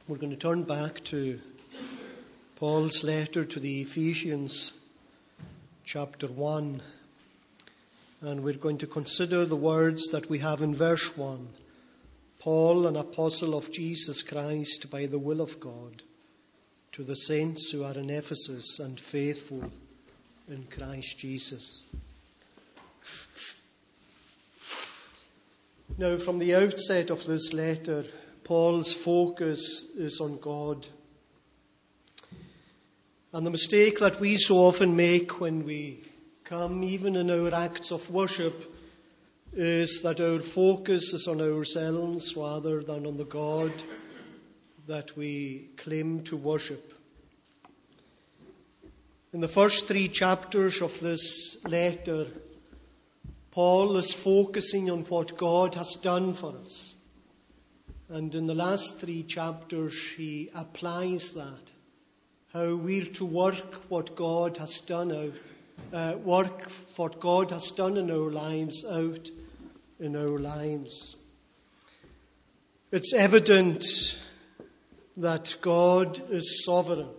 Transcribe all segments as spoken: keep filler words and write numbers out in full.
We're going to turn back to Paul's letter to the Ephesians, chapter one. And we're going to consider the words that we have in verse one. Paul, an apostle of Jesus Christ by the will of God, to the saints who are in Ephesus and faithful in Christ Jesus. Now, from the outset of this letter, Paul's focus is on God. And the mistake that we so often make when we come, even in our acts of worship, is that our focus is on ourselves rather than on the God that we claim to worship. In the first three chapters of this letter, Paul is focusing on what God has done for us. And in the last three chapters, he applies that. How we're to work what God has done out, uh, work what God has done in our lives out in our lives. It's evident that God is sovereign.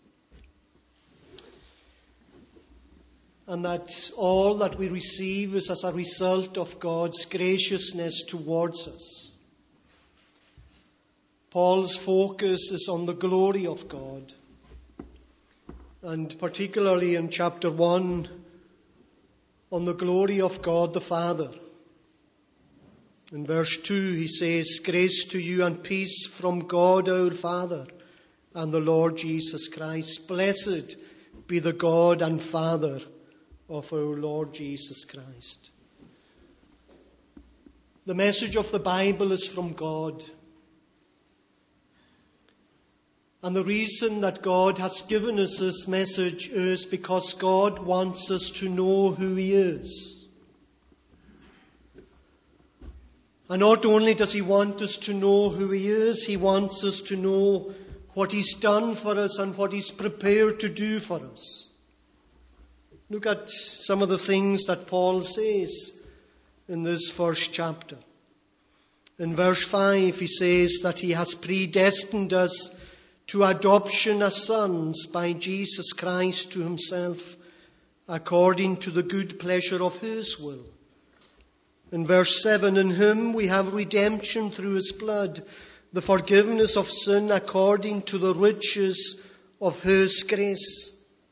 And that all that we receive is as a result of God's graciousness towards us. Paul's focus is on the glory of God. And particularly in chapter one, on the glory of God the Father. In verse two, he says, "Grace to you and peace from God our Father and the Lord Jesus Christ. Blessed be the God and Father of our Lord Jesus Christ." The message of the Bible is from God. And the reason that God has given us this message is because God wants us to know who He is. And not only does He want us to know who He is, He wants us to know what He's done for us and what He's prepared to do for us. Look at some of the things that Paul says in this first chapter. In verse five, he says that He has predestined us to adoption as sons by Jesus Christ to Himself, according to the good pleasure of His will. In verse seven, in Him we have redemption through His blood, the forgiveness of sin according to the riches of His grace.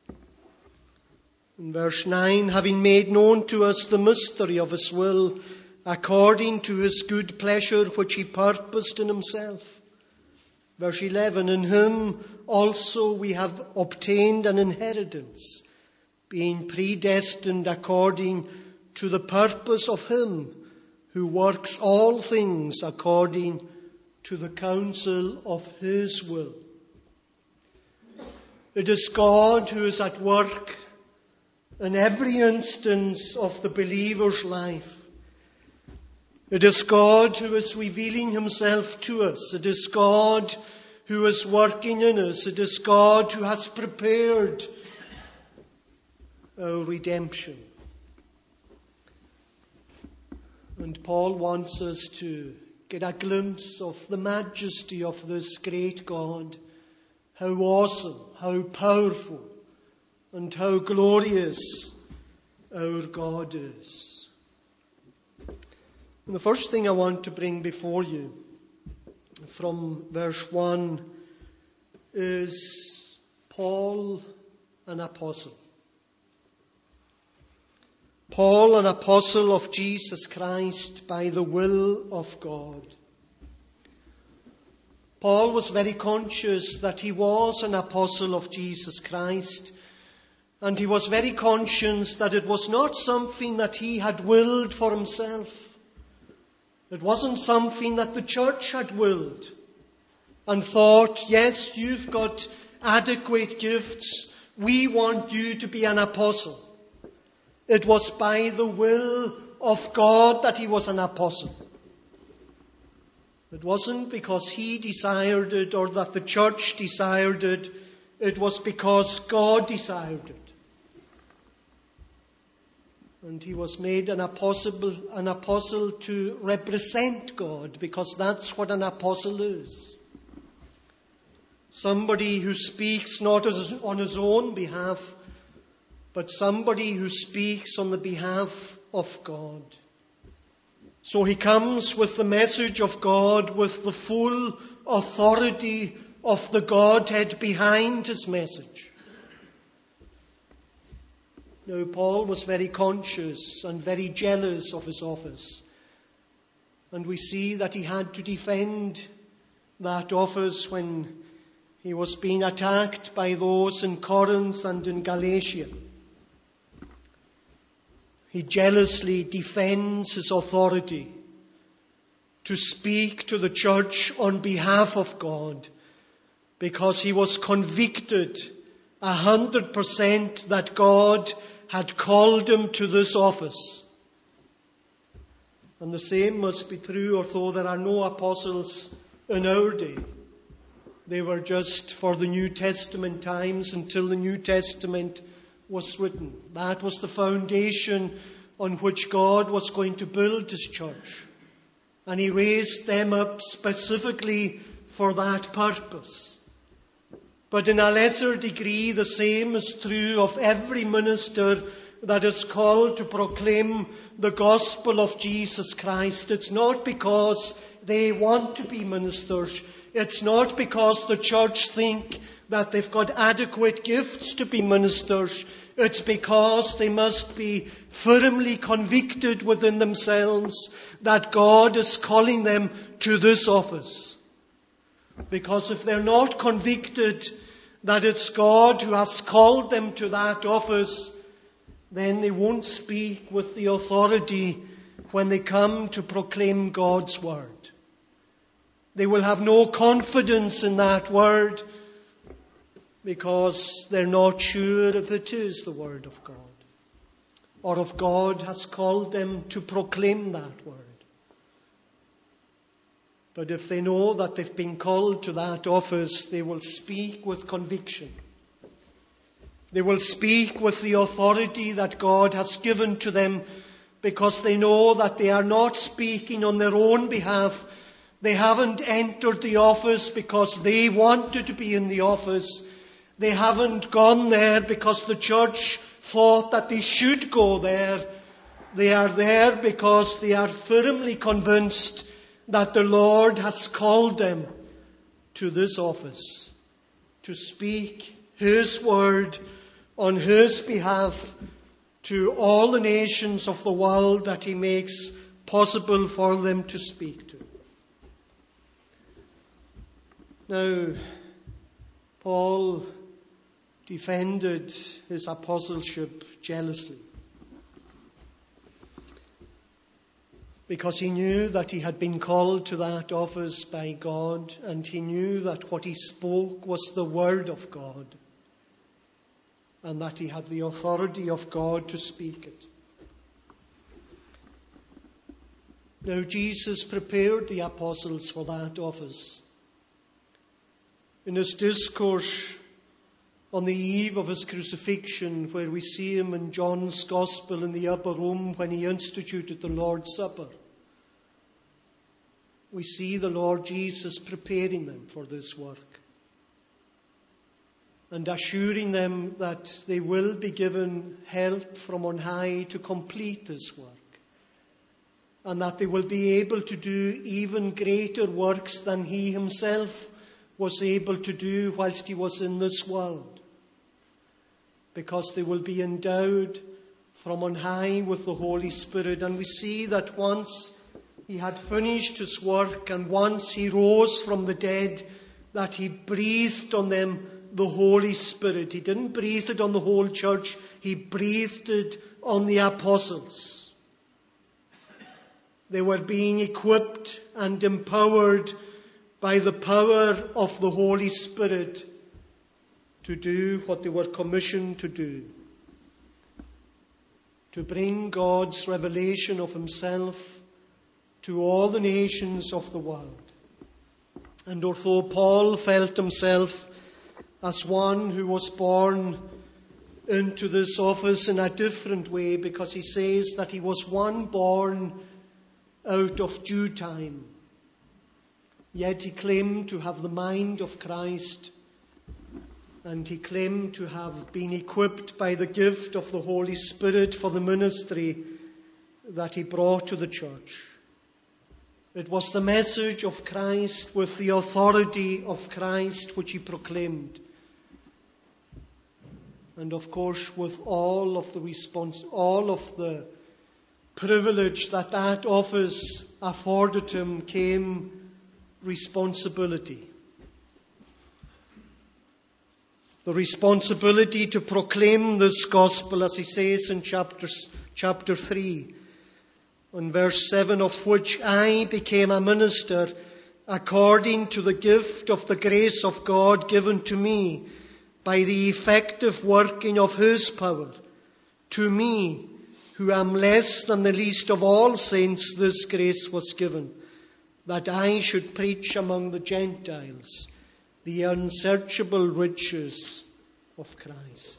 In verse nine, having made known to us the mystery of His will, according to His good pleasure which He purposed in Himself. Verse eleven, in Him also we have obtained an inheritance, being predestined according to the purpose of Him who works all things according to the counsel of His will. It is God who is at work in every instance of the believer's life. It is God who is revealing Himself to us. It is God who is working in us. It is God who has prepared our redemption. And Paul wants us to get a glimpse of the majesty of this great God. How awesome, how powerful, and how glorious our God is. And the first thing I want to bring before you from verse one is Paul, an apostle. Paul, an apostle of Jesus Christ by the will of God. Paul was very conscious that he was an apostle of Jesus Christ, and he was very conscious that it was not something that he had willed for himself. It wasn't something that the church had willed and thought, yes, you've got adequate gifts, we want you to be an apostle. It was by the will of God that he was an apostle. It wasn't because he desired it or that the church desired it. It was because God desired it. And he was made an apostle, an apostle to represent God, because that's what an apostle is. Somebody who speaks not as- on his own behalf, but somebody who speaks on the behalf of God. So he comes with the message of God, with the full authority of the Godhead behind his message. Now, Paul was very conscious and very jealous of his office. And we see that he had to defend that office when he was being attacked by those in Corinth and in Galatia. He jealously defends his authority to speak to the church on behalf of God, because he was convicted a hundred percent that God had called him to this office. And the same must be true, although there are no apostles in our day. They were just for the New Testament times until the New Testament was written. That was the foundation on which God was going to build his church. And he raised them up specifically for that purpose. But in a lesser degree, the same is true of every minister that is called to proclaim the gospel of Jesus Christ. It's not because they want to be ministers. It's not because the church think that they've got adequate gifts to be ministers. It's because they must be firmly convicted within themselves that God is calling them to this office. Because if they're not convicted that it's God who has called them to that office, then they won't speak with the authority when they come to proclaim God's word. They will have no confidence in that word because they're not sure if it is the word of God, or if God has called them to proclaim that word. But if they know that they've been called to that office, they will speak with conviction. They will speak with the authority that God has given to them, because they know that they are not speaking on their own behalf. They haven't entered the office because they wanted to be in the office. They haven't gone there because the church thought that they should go there. They are there because they are firmly convinced that the Lord has called them to this office, to speak his word on his behalf to all the nations of the world that he makes possible for them to speak to. Now, Paul defended his apostleship jealously, because he knew that he had been called to that office by God, and he knew that what he spoke was the word of God, and that he had the authority of God to speak it. Now, Jesus prepared the apostles for that office. In his discourse on the eve of his crucifixion, where we see him in John's Gospel in the upper room when he instituted the Lord's Supper, we see the Lord Jesus preparing them for this work and assuring them that they will be given help from on high to complete this work, and that they will be able to do even greater works than he himself was able to do whilst he was in this world, because they will be endowed from on high with the Holy Spirit. And we see that once he had finished his work and once he rose from the dead, that he breathed on them the Holy Spirit. He didn't breathe it on the whole church, he breathed it on the apostles. They were being equipped and empowered by the power of the Holy Spirit to do what they were commissioned to do, to bring God's revelation of himself to all the nations of the world. And although Paul felt himself as one who was born into this office in a different way, because he says that he was one born out of due time, yet he claimed to have the mind of Christ, and he claimed to have been equipped by the gift of the Holy Spirit for the ministry that he brought to the church. It was the message of Christ with the authority of Christ which he proclaimed. And of course, with all of the response, all of the privilege that that office afforded him came responsibility. The responsibility to proclaim this gospel, as he says in chapter, chapter three, in verse seven, of which I became a minister according to the gift of the grace of God given to me by the effective working of his power. To me, who am less than the least of all saints, this grace was given, that I should preach among the Gentiles the unsearchable riches of Christ.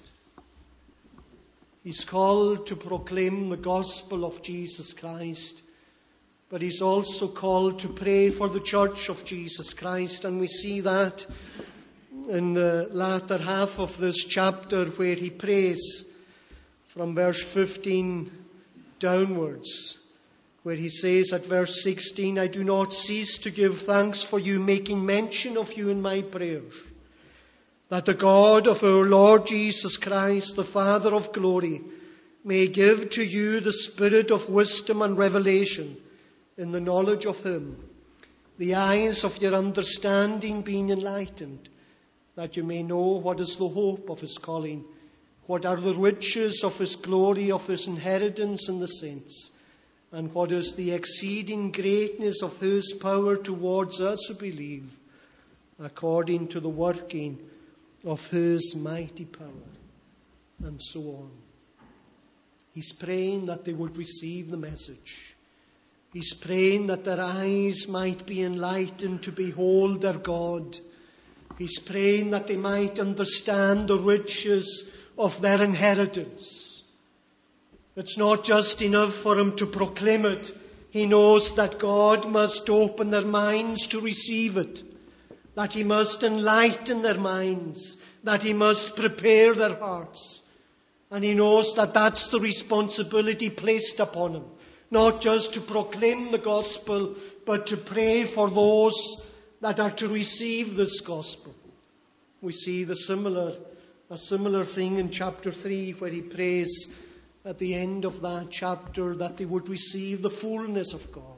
He's called to proclaim the gospel of Jesus Christ, but he's also called to pray for the church of Jesus Christ. And we see that in the latter half of this chapter, where he prays from verse fifteen downwards, where he says at verse sixteen, I do not cease to give thanks for you, making mention of you in my prayers, that the God of our Lord Jesus Christ, the Father of glory, may give to you the spirit of wisdom and revelation in the knowledge of him, the eyes of your understanding being enlightened, that you may know what is the hope of his calling, what are the riches of his glory, of his inheritance in the saints, and what is the exceeding greatness of his power towards us who believe, according to the working of his mighty power, and so on. He's praying that they would receive the message. He's praying that their eyes might be enlightened to behold their God. He's praying that they might understand the riches of their inheritance. It's not just enough for him to proclaim it. He knows that God must open their minds to receive it, that he must enlighten their minds, that he must prepare their hearts. And he knows that that's the responsibility placed upon him, not just to proclaim the gospel, but to pray for those that are to receive this gospel. We see the similar, a similar thing in chapter three, where he prays at the end of that chapter that they would receive the fullness of God.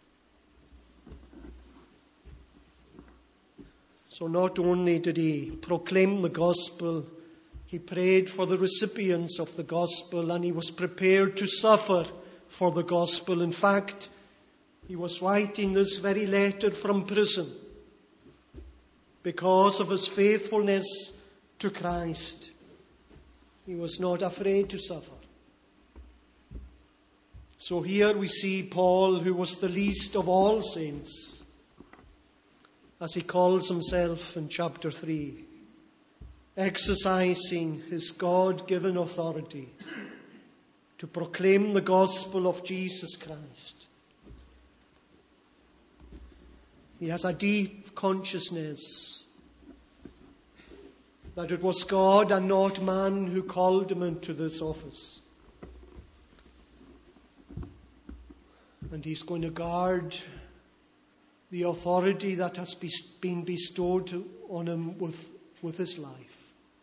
So not only did he proclaim the gospel, he prayed for the recipients of the gospel, and he was prepared to suffer for the gospel. In fact, he was writing this very letter from prison because of his faithfulness to Christ. He was not afraid to suffer. So here we see Paul, who was the least of all saints, as he calls himself in chapter three, exercising his God-given authority to proclaim the gospel of Jesus Christ. He has a deep consciousness that it was God and not man who called him into this office. And he's going to guard the authority that has been bestowed on him with, with his life,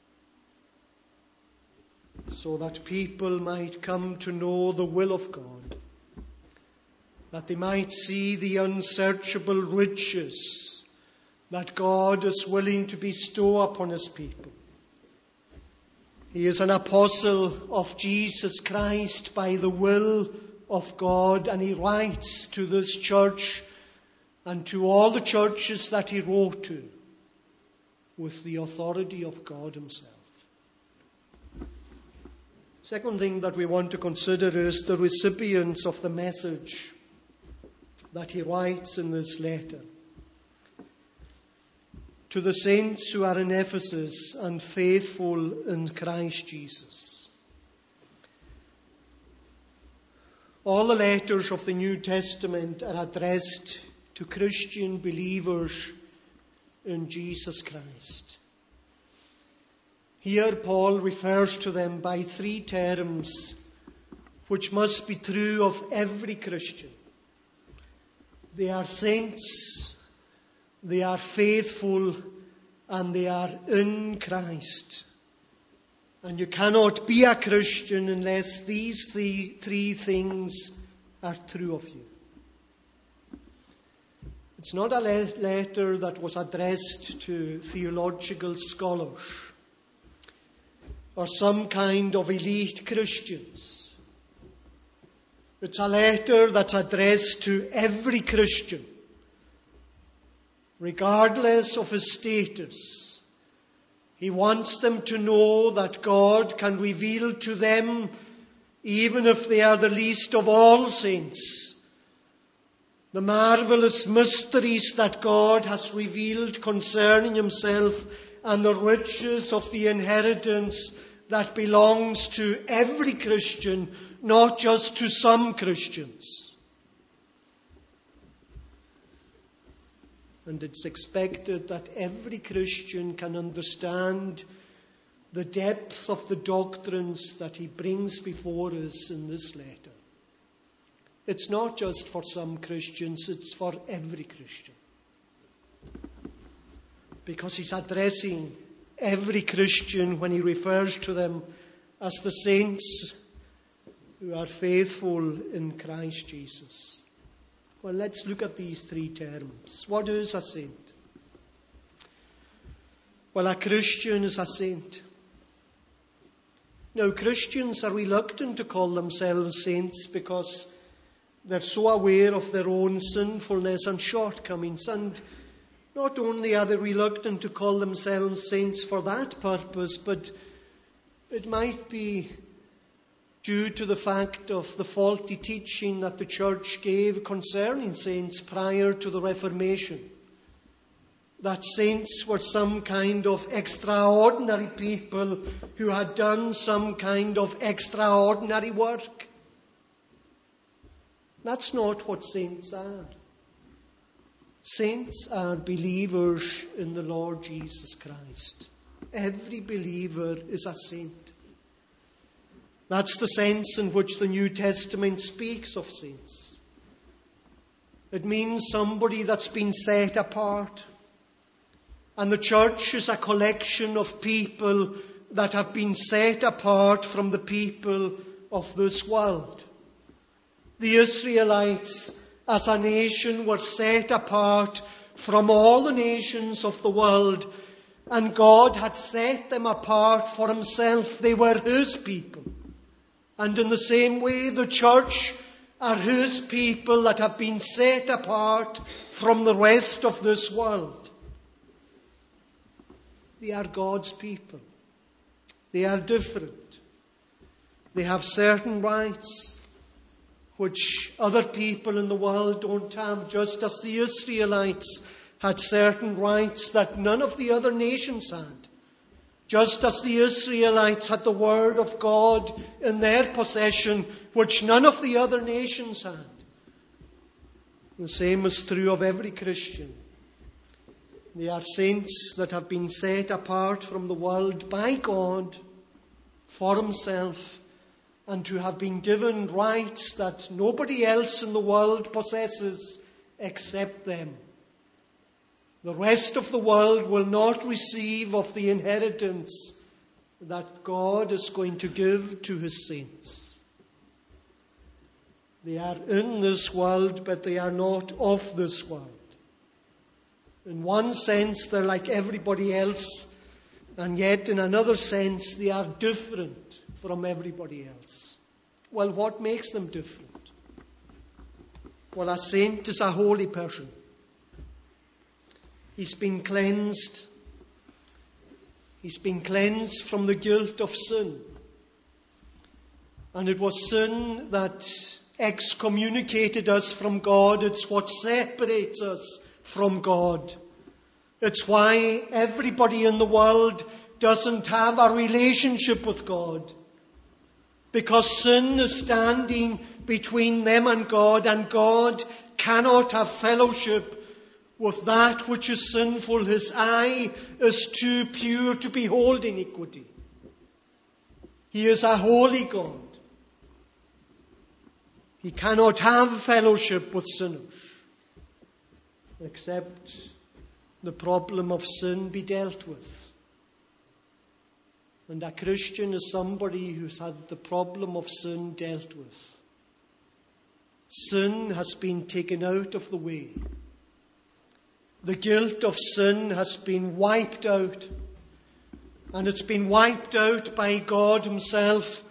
so that people might come to know the will of God, that they might see the unsearchable riches that God is willing to bestow upon his people. He is an apostle of Jesus Christ by the will of God, and he writes to this church and to all the churches that he wrote to with the authority of God himself. Second thing that we want to consider is the recipients of the message that he writes in this letter. To the saints who are in Ephesus and faithful in Christ Jesus. All the letters of the New Testament are addressed to Christian believers in Jesus Christ. Here Paul refers to them by three terms which must be true of every Christian. They are saints, they are faithful, and they are in Christ. And you cannot be a Christian unless these three, three things are true of you. It's not a le- letter that was addressed to theological scholars or some kind of elite Christians. It's a letter that's addressed to every Christian, regardless of his status. He wants them to know that God can reveal to them, even if they are the least of all saints, the marvelous mysteries that God has revealed concerning himself and the riches of the inheritance that belongs to every Christian, not just to some Christians. And it's expected that every Christian can understand the depth of the doctrines that he brings before us in this letter. It's not just for some Christians, it's for every Christian. Because he's addressing every Christian when he refers to them as the saints who are faithful in Christ Jesus. Well, let's look at these three terms. What is a saint? Well, a Christian is a saint. Now, Christians are reluctant to call themselves saints because they're so aware of their own sinfulness and shortcomings. And not only are they reluctant to call themselves saints for that purpose, but it might be due to the fact of the faulty teaching that the church gave concerning saints prior to the Reformation. That saints were some kind of extraordinary people who had done some kind of extraordinary work. That's not what saints are. Saints are believers in the Lord Jesus Christ. Every believer is a saint. That's the sense in which the New Testament speaks of saints. It means somebody that's been set apart. And the church is a collection of people that have been set apart from the people of this world. The Israelites as a nation were set apart from all the nations of the world, and God had set them apart for himself. They were his people. And in the same way, the church are his people that have been set apart from the rest of this world. They are God's people. They are different. They have certain rights which other people in the world don't have, just as the Israelites had certain rights that none of the other nations had. Just as the Israelites had the word of God in their possession, which none of the other nations had. The same is true of every Christian. They are saints that have been set apart from the world by God for himself, and who have been given rights that nobody else in the world possesses except them. The rest of the world will not receive of the inheritance that God is going to give to his saints. They are in this world, but they are not of this world. In one sense, they're like everybody else, and yet in another sense, they are different from everybody else. Well, what makes them different? Well, a saint is a holy person. He's been cleansed. He's been cleansed from the guilt of sin. And it was sin that excommunicated us from God. It's what separates us from God. It's why everybody in the world doesn't have a relationship with God. Because sin is standing between them and God, and God cannot have fellowship with that which is sinful. His eye is too pure to behold iniquity. He is a holy God. He cannot have fellowship with sinners except the problem of sin be dealt with. And a Christian is somebody who's had the problem of sin dealt with. Sin has been taken out of the way. The guilt of sin has been wiped out. And it's been wiped out by God Himself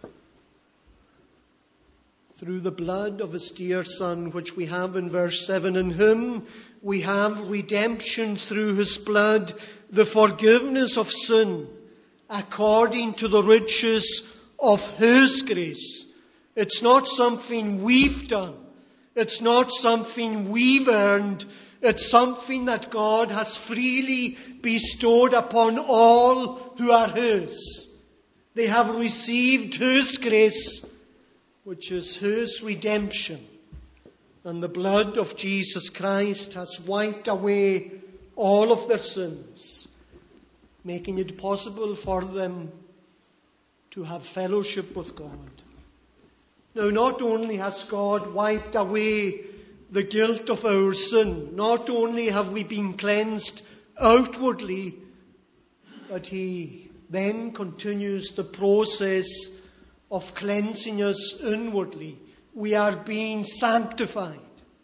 through the blood of His dear Son, which we have in verse seven. In Him we have redemption through His blood, the forgiveness of sin, according to the riches of His grace. It's not something we've done. It's not something we've earned. It's something that God has freely bestowed upon all who are His. They have received His grace, which is His redemption. And the blood of Jesus Christ has wiped away all of their sins, making it possible for them to have fellowship with God. Now, not only has God wiped away the guilt of our sin, not only have we been cleansed outwardly, but He then continues the process of cleansing us inwardly. We are being sanctified.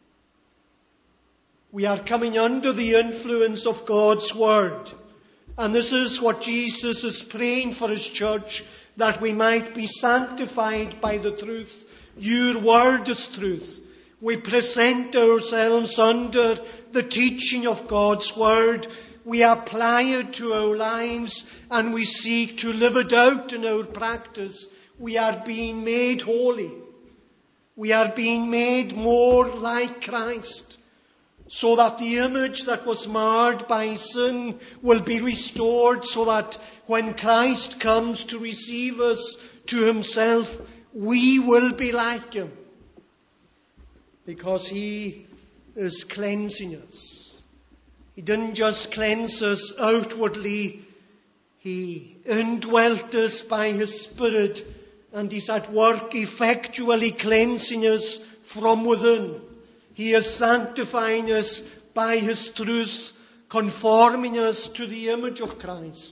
We are coming under the influence of God's Word. And this is what Jesus is praying for His church, that we might be sanctified by the truth. Your Word is truth. We present ourselves under the teaching of God's Word. We apply it to our lives and we seek to live it out in our practice. We are being made holy. We are being made more like Christ, so that the image that was marred by sin will be restored, so that when Christ comes to receive us to Himself, we will be like Him, because He is cleansing us. He didn't just cleanse us outwardly, He indwelt us by His Spirit, and He's at work effectually cleansing us from within. He is sanctifying us by His truth, conforming us to the image of Christ.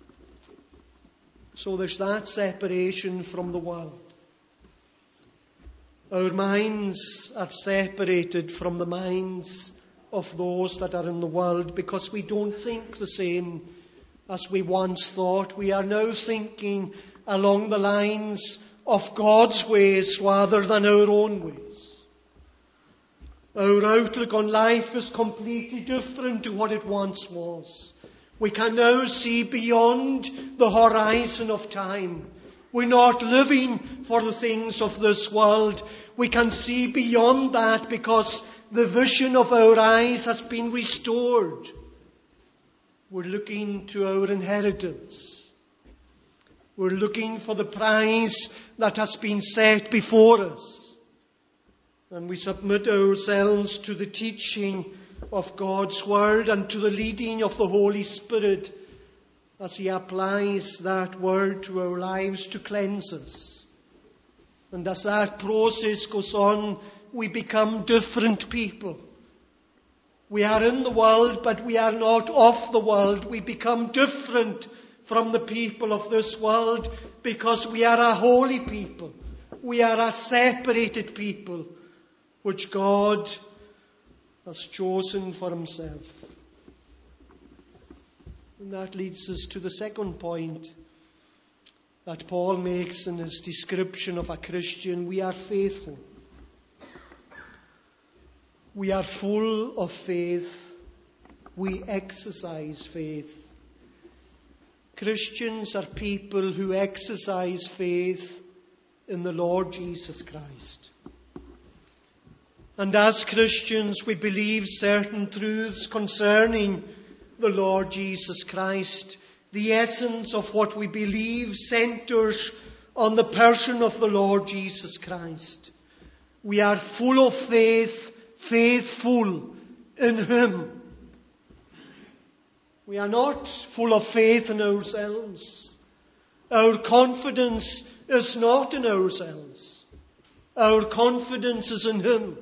So there's that separation from the world. Our minds are separated from the minds of those that are in the world, because we don't think the same as we once thought. We are now thinking along the lines of God's ways rather than our own ways. Our outlook on life is completely different to what it once was. We can now see beyond the horizon of time. We're not living for the things of this world. We can see beyond that because the vision of our eyes has been restored. We're looking to our inheritance. We're looking for the prize that has been set before us. And we submit ourselves to the teaching of God's Word and to the leading of the Holy Spirit as He applies that Word to our lives to cleanse us. And as that process goes on, we become different people. We are in the world, but we are not of the world. We become different from the people of this world because we are a holy people. We are a separated people which God has chosen for Himself. And that leads us to the second point that Paul makes in his description of a Christian. We are faithful. We are full of faith. We exercise faith. Christians are people who exercise faith in the Lord Jesus Christ. And as Christians, we believe certain truths concerning the Lord Jesus Christ. The essence of what we believe centers on the person of the Lord Jesus Christ. We are full of faith, faithful in Him. We are not full of faith in ourselves. Our confidence is not in ourselves. Our confidence is in Him.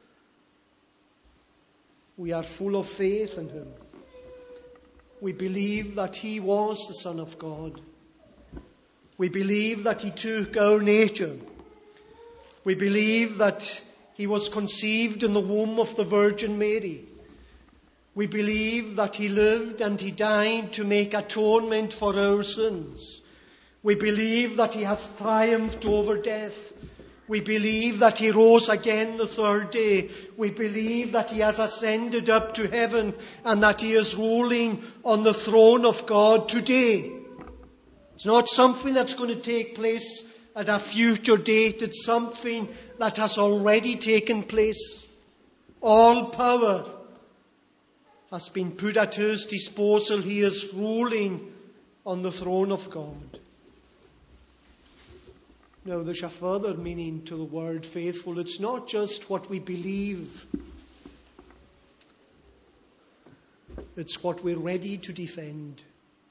We are full of faith in Him. We believe that He was the Son of God. We believe that He took our nature. We believe that He was conceived in the womb of the Virgin Mary. We believe that He lived and He died to make atonement for our sins. We believe that He has triumphed over death. We believe that He rose again the third day. We believe that He has ascended up to heaven and that He is ruling on the throne of God today. It's not something that's going to take place at a future date. It's something that has already taken place. All power has been put at His disposal. He is ruling on the throne of God. Now, there's a further meaning to the word faithful. It's not just what we believe. It's what we're ready to defend.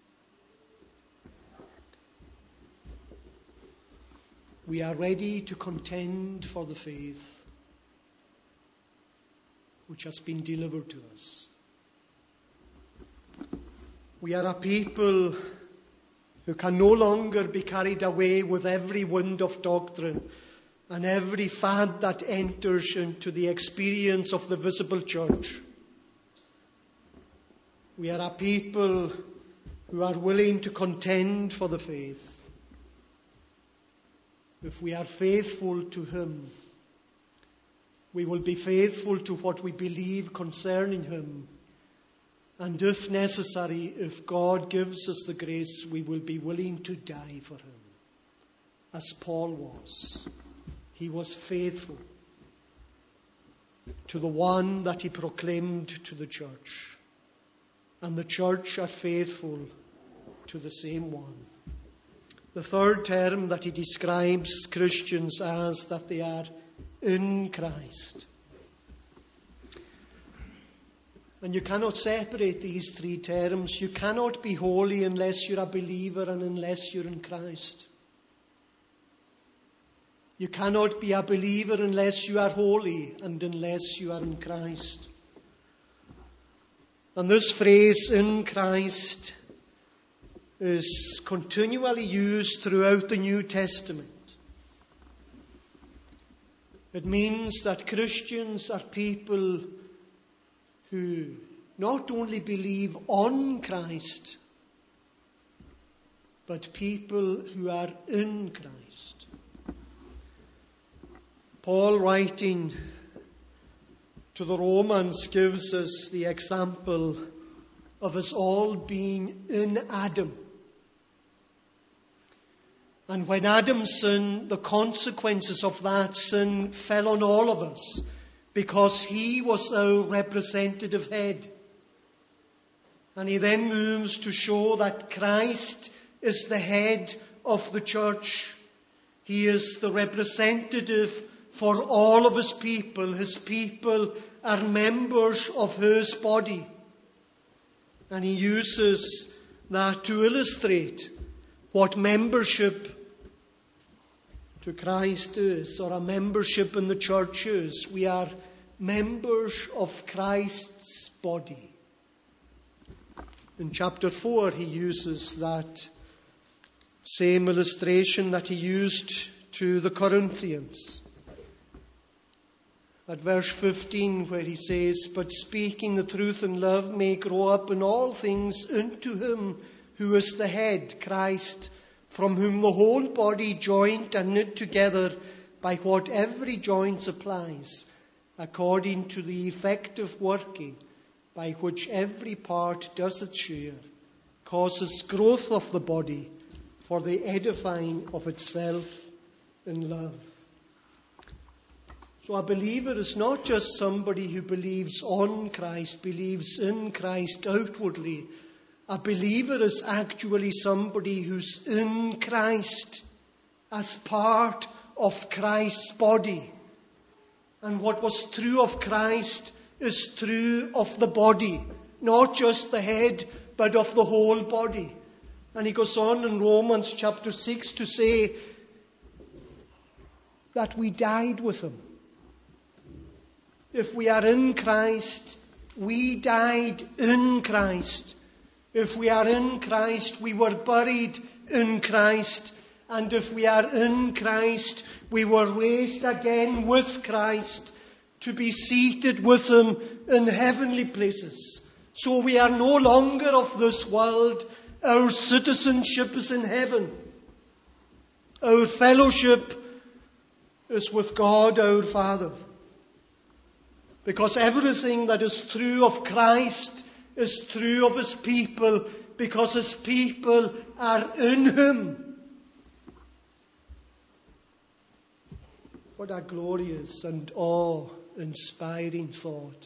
We are ready to contend for the faith which has been delivered to us. We are a people who can no longer be carried away with every wind of doctrine and every fad that enters into the experience of the visible church. We are a people who are willing to contend for the faith. If we are faithful to Him, we will be faithful to what we believe concerning Him. And if necessary, if God gives us the grace, we will be willing to die for Him. As Paul was. He was faithful to the one that he proclaimed to the church. And the church are faithful to the same one. The third term that he describes Christians as, that they are in Christ. And you cannot separate these three terms. You cannot be holy unless you're a believer and unless you're in Christ. You cannot be a believer unless you are holy and unless you are in Christ. And this phrase, in Christ, is continually used throughout the New Testament. It means that Christians are people who not only believe on Christ, but people who are in Christ. Paul, writing to the Romans, gives us the example of us all being in Adam. And when Adam sinned, the consequences of that sin fell on all of us, because he was our representative head. And he then moves to show that Christ is the head of the church. He is the representative for all of His people. His people are members of His body. And he uses that to illustrate what membership to Christ is, or a membership in the church is. We are members of Christ's body. In chapter four, he uses that same illustration that he used to the Corinthians. At verse fifteen, where he says, "But speaking the truth in love may grow up in all things into Him who is the head, Christ, from whom the whole body, joined and knit together by what every joint supplies, according to the effective working by which every part does its share, causes growth of the body for the edifying of itself in love." So a believer is not just somebody who believes on Christ, believes in Christ outwardly. A believer is actually somebody who's in Christ as part of Christ's body. And what was true of Christ is true of the body, not just the head, but of the whole body. And he goes on in Romans chapter six to say that we died with him. If we are in Christ, we died in Christ. If we are in Christ, we were buried in Christ. And if we are in Christ, we were raised again with Christ to be seated with him in heavenly places. So we are no longer of this world. Our citizenship is in heaven. Our fellowship is with God our Father. Because everything that is true of Christ is true of his people, because his people are in him. What a glorious and awe-inspiring thought.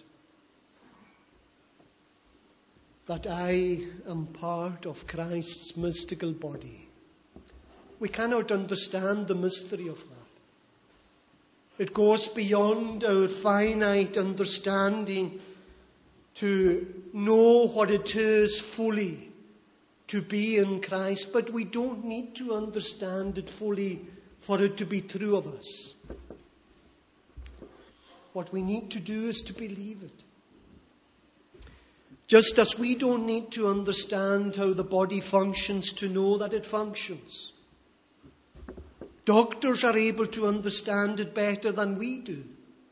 That I am part of Christ's mystical body. We cannot understand the mystery of that. It goes beyond our finite understanding to know what it is fully to be in Christ, but we don't need to understand it fully for it to be true of us. What we need to do is to believe it. Just as we don't need to understand how the body functions to know that it functions. Doctors are able to understand it better than we do.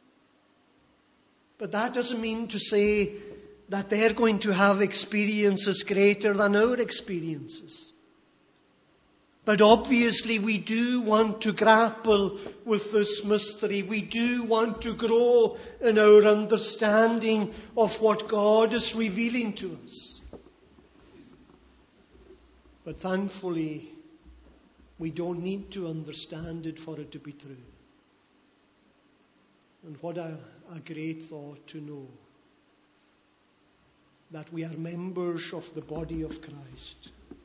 But that doesn't mean to say that they're going to have experiences greater than our experiences. But obviously we do want to grapple with this mystery. We do want to grow in our understanding of what God is revealing to us. But thankfully, we don't need to understand it for it to be true. And what a, a great thought to know that we are members of the body of Christ.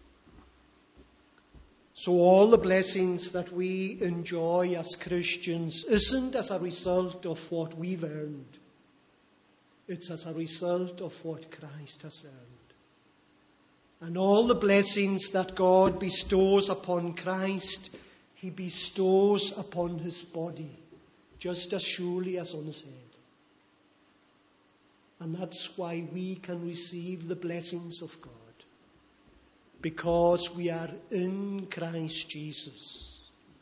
So all the blessings that we enjoy as Christians isn't as a result of what we've earned. It's as a result of what Christ has earned. And all the blessings that God bestows upon Christ, he bestows upon his body, just as surely as on his head. And that's why we can receive the blessings of God. Because we are in Christ Jesus.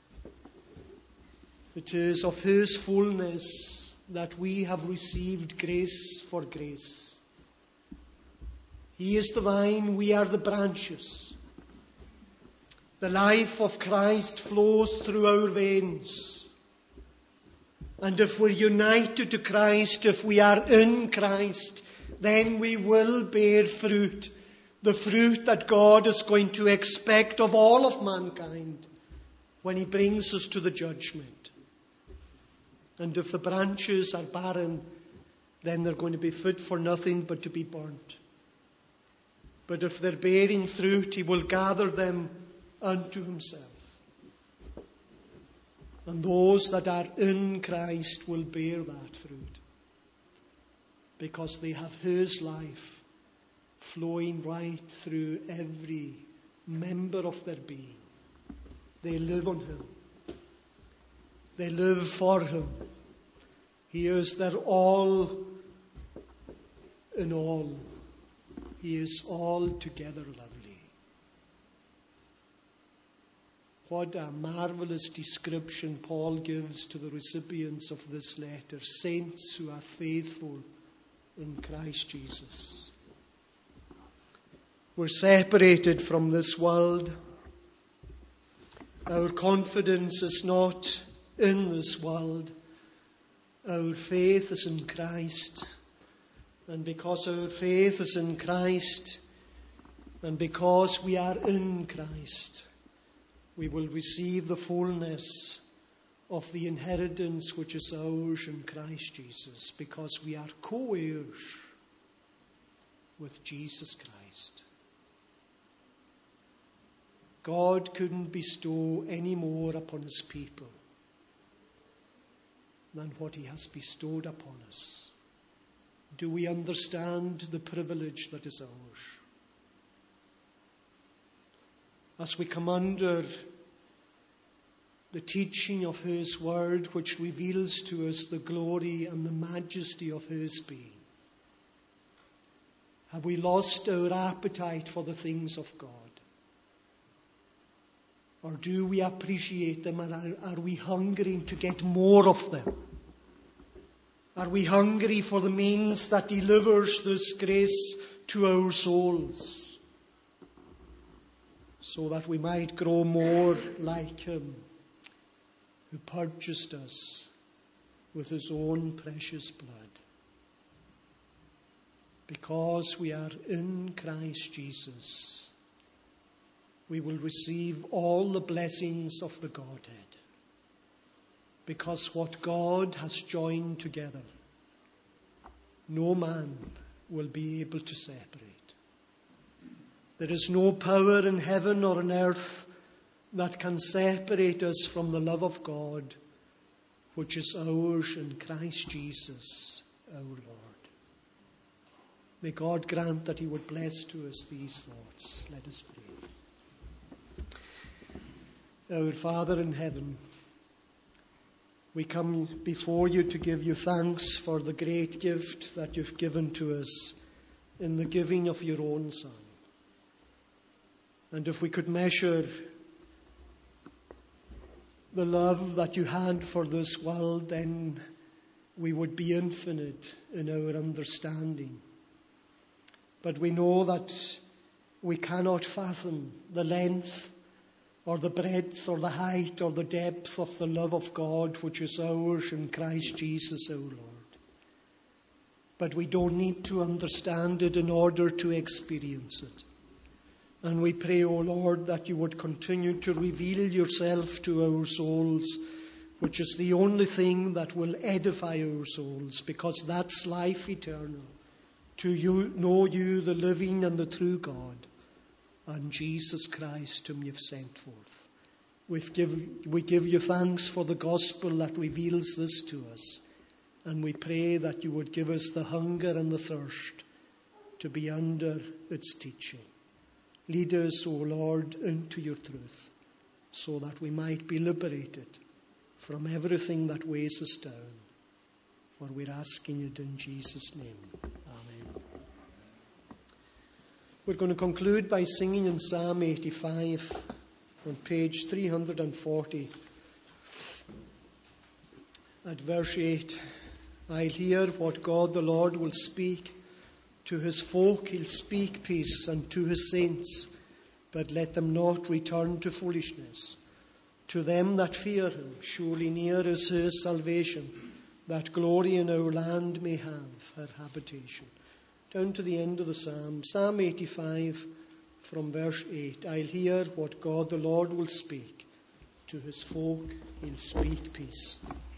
It is of his fullness that we have received grace for grace. He is the vine, we are the branches. The life of Christ flows through our veins. And if we're united to Christ, if we are in Christ, then we will bear fruit. The fruit that God is going to expect of all of mankind when he brings us to the judgment. And if the branches are barren, then they're going to be fit for nothing but to be burnt. But if they're bearing fruit, he will gather them unto himself. And those that are in Christ will bear that fruit. Because they have his life flowing right through every member of their being. They live on him. They live for him. He is their all in all. He is altogether lovely. What a marvelous description Paul gives to the recipients of this letter. Saints who are faithful in Christ Jesus. We're separated from this world. Our confidence is not in this world. Our faith is in Christ. And because our faith is in Christ, and because we are in Christ, we will receive the fullness of the inheritance which is ours in Christ Jesus, because we are co-heirs with Jesus Christ. God couldn't bestow any more upon his people than what he has bestowed upon us. Do we understand the privilege that is ours? as we come under the teaching of His Word, which reveals to us the glory and the majesty of His being? Have we lost our appetite for the things of God? Or do we appreciate them, and are, are we hungering to get more of them? Are we hungry for the means that delivers this grace to our souls, so that we might grow more like Him who purchased us with His own precious blood? Because we are in Christ Jesus, we will receive all the blessings of the Godhead. Because what God has joined together, no man will be able to separate. There is no power in heaven or on earth that can separate us from the love of God, which is ours in Christ Jesus our Lord. May God grant that He would bless to us these thoughts. Let us pray. Our Father in heaven, we come before You to give You thanks for the great gift that You've given to us in the giving of Your own Son. And if we could measure the love that You had for this world, then we would be infinite in our understanding. But we know that we cannot fathom the length or the breadth or the height or the depth of the love of God which is ours in Christ Jesus our Lord. But we don't need to understand it in order to experience it. And we pray, O Lord, that You would continue to reveal Yourself to our souls, which is the only thing that will edify our souls, because that's life eternal, to you, know You, the living and the true God, and Jesus Christ, whom You've sent forth. We've give, we give You thanks for the gospel that reveals this to us. And we pray that You would give us the hunger and the thirst to be under its teaching. Lead us, O Lord, into Your truth, so that we might be liberated from everything that weighs us down. For we're asking it in Jesus' name. Amen. We're going to conclude by singing in Psalm eighty-five on page three hundred forty. At verse eight, I'll hear what God the Lord will speak. To His folk He'll speak peace, and to His saints, but let them not return to foolishness. To them that fear Him, surely near is His salvation, that glory in our land may have her habitation. Down to the end of the psalm, Psalm eighty-five from verse eight. I'll hear what God the Lord will speak. To His folk He'll speak peace.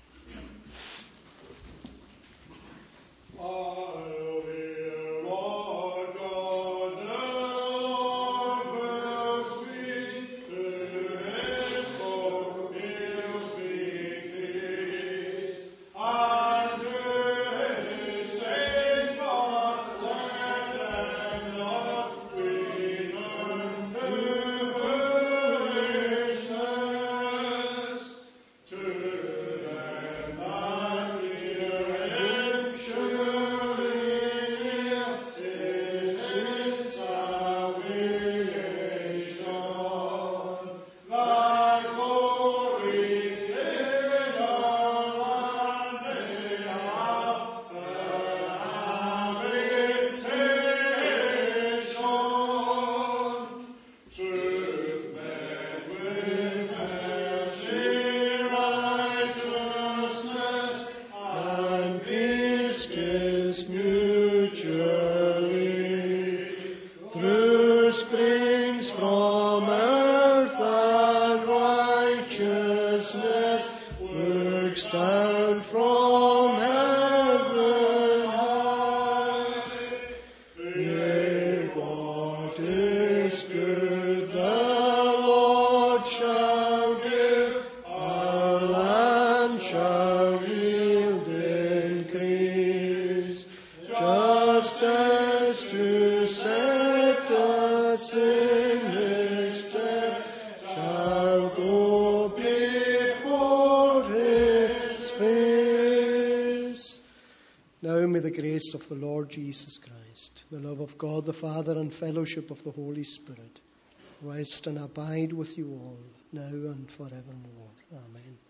I'll hear what God the Lord will speak. To His folk He'll speak peace, and to His saints, but let them not return to foolishness. To them that fear Him, surely is His salvation. Thy glory in our land may have her habitation. Truth met with mercy, righteousness, and peace kissed mutually. Through springs from earth and righteousness works down from heaven high. Yea, what is good the Lord shall give, our land shall yield increase. Just as to set us in His steps, Now may the grace of the Lord Jesus Christ, the love of God the Father, and fellowship of the Holy Spirit rest and abide with you all, now and forevermore. Amen.